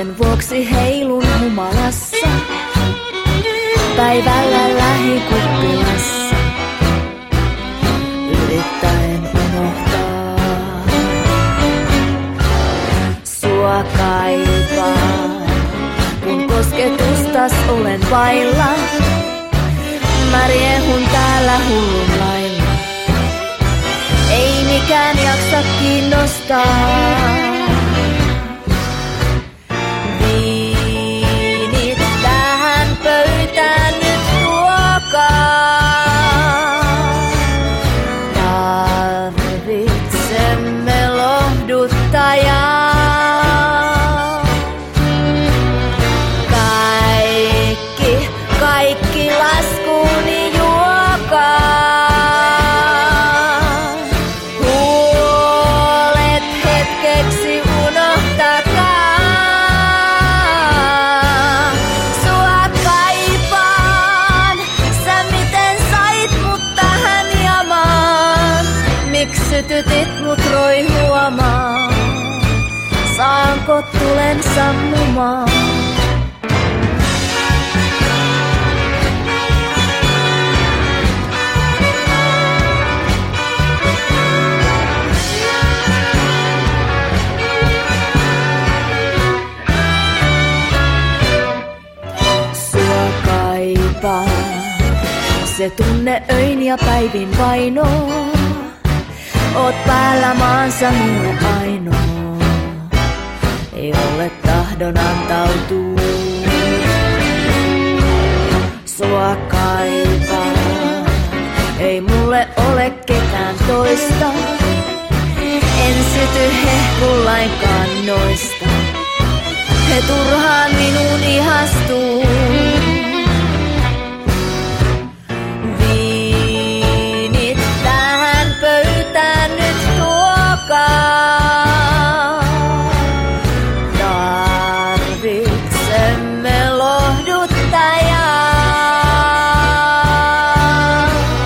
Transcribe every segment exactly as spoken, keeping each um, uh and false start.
Sen vuoksi heilun humalassa, päivällä lähikuppilassa, yrittäen unohtaa. Sua kaipaan, kun kosketustas olen vailla. Mä riehun täällä hullun lailla, ei mikään jaksa kiinnostaa. Viinit tähän pöytään nyt tuokaa. Tarvitsemme lohduttajaa. Kaikki, kaikki laskuuni juokaa. Huolet hetkeksi unohtakaa. Sua kaipaan, sä miten sait mut tähän jamaan? Miksi sytytit mut roihuamaan? Saanko tulen sammumaan? Se tunne öin ja päivin vainoo, oot päällä maansa mulle ainoa. Ei ole tahdon antautuu. Sua kaipaa, ei mulle ole ketään toista. En syty hehku lainkaan noista. He turhaan minuun ihastuu. Tarvitsemme lohduttajaa.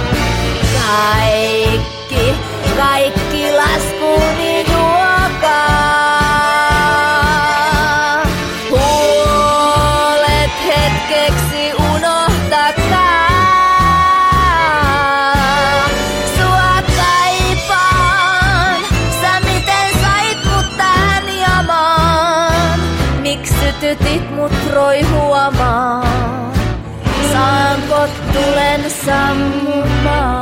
Kaikki, kaikki laskuuni juokaa. Huolet hetkeksi unohtakaa. Sytytit mut roihuamaan, saanko tulen sammumaan?